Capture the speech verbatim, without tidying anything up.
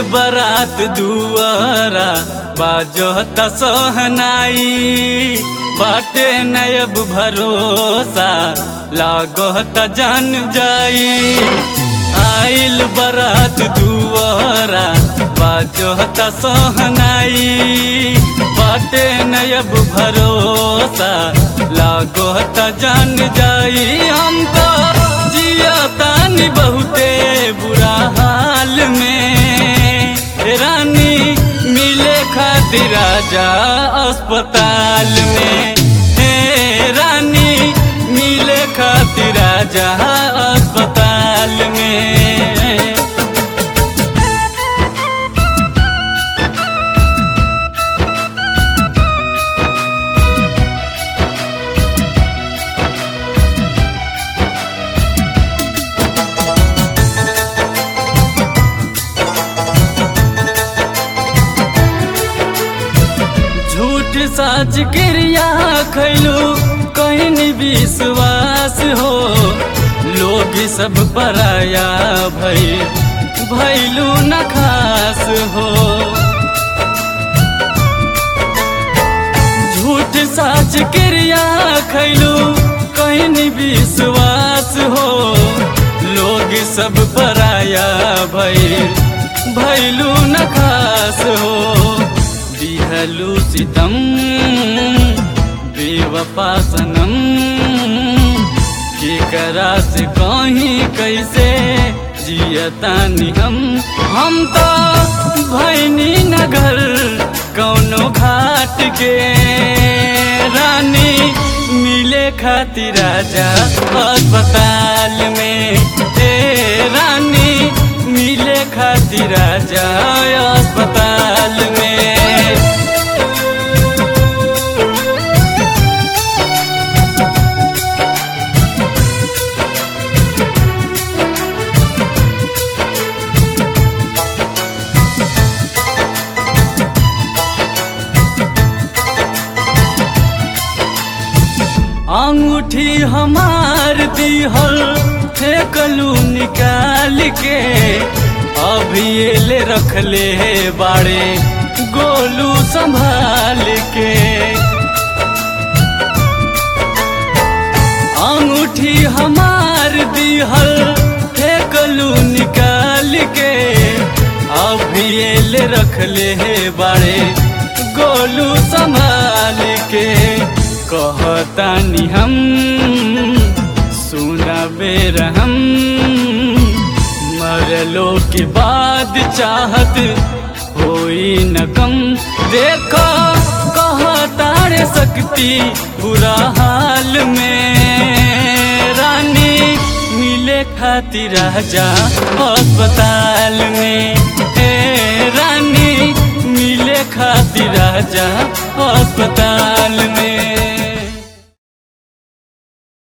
बारात दुआरा बाजोता सोहनाई बाटे नयब भरोसा लागोता जान जाई। आइल बारात दुआरा बाजोता सोहनाई बाटे नयब भरोसा लागोता जान जाई। हम तो जिया तानी बहुते बुरा हाल में रानी मिले खातिर राजा अस्पताल में। हे रानी मिले खातिर राजा अस्पताल में। साच क्रिया खैलू कहीं विश्वास हो लोग सब पराया भई भैलू न खास हो। झूठ साच क्रिया खैलू कहीं विश्वास हो लोग सब पराया भई भैलू न खास हो। दिहलू सितम बेवफा सनम केकरा से कहीं कैसे जियतानी हम। हम तो भैनी नगर कौनो घाट के रानी मिले खातिर राजा अस्पताल में। ए रानी मिले खातिर राजा अस्पताल में। अंगूठी हमार दिहल फेंकलू निकाल के अभी ले रखले बाड़े गोलू संभाल के। अंगूठी हमार दिहल फेंकलू निकाल के अभी ले रखले बाड़े गोलू संभाल के। कहतानी हम सुना बेरहम मरलो के बाद चाहत होई न कम। देखो कहतारे शक्ति बुरा हाल में रानी मिले खातिर राजा अस्पताल में। ए रानी मिले खातिर राजा अस्पताल में।